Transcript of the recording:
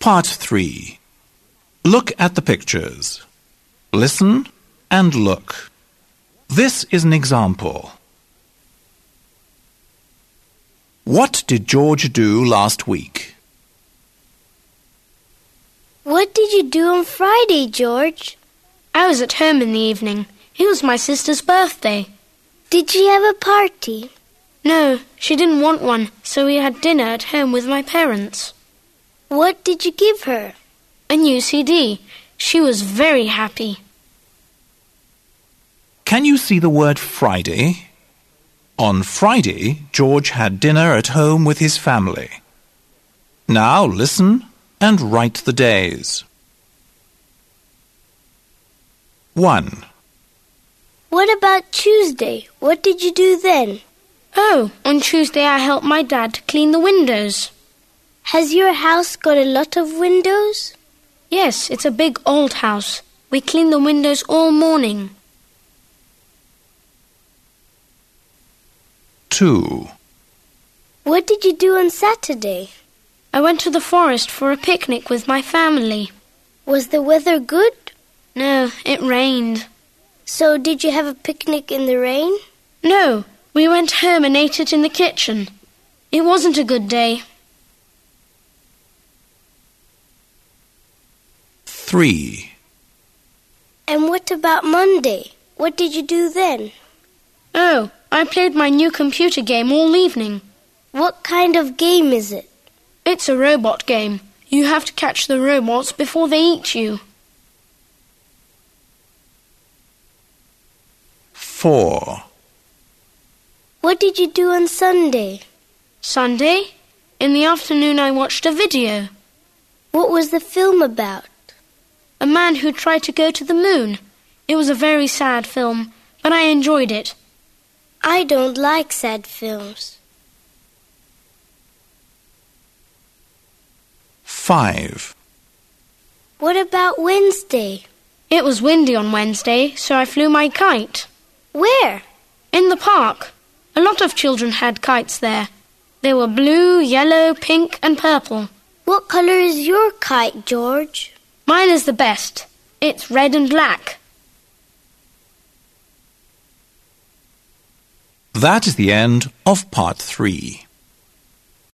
Part 3. Look at the pictures. Listen and look. This is an example. What did George do last week? What did you do on Friday, George? I was at home in the evening. It was my sister's birthday. Did she have a party? No, she didn't want one, so we had dinner at home with my parents. What did you give her? A new CD. She was very happy. Can you see the word Friday? On Friday, George had dinner at home with his family. Now listen and write the days. 1. What about Tuesday? What did you do then? Oh, on Tuesday I helped my dad to clean the windows. Has your house got a lot of windows? Yes, it's a big old house. We clean the windows all morning. 2. What did you do on Saturday? I went to the forest for a picnic with my family. Was the weather good? No, it rained. So did you have a picnic in the rain? No, we went home and ate it in the kitchen. It wasn't a good day. 3. And what about Monday? What did you do then? Oh, I played my new computer game all evening. What kind of game is it? It's a robot game. You have to catch the robots before they eat you. 4. What did you do on Sunday? Sunday? In the afternoon I watched a video. What was the film about? A man who tried to go to the moon. It was a very sad film, but I enjoyed it. I don't like sad films. 5. What about Wednesday? It was windy on Wednesday, so I flew my kite. Where? In the park. A lot of children had kites there. They were blue, yellow, pink and purple. What colour is your kite, George? Mine is the best. It's red and black. That is the end of Part 3.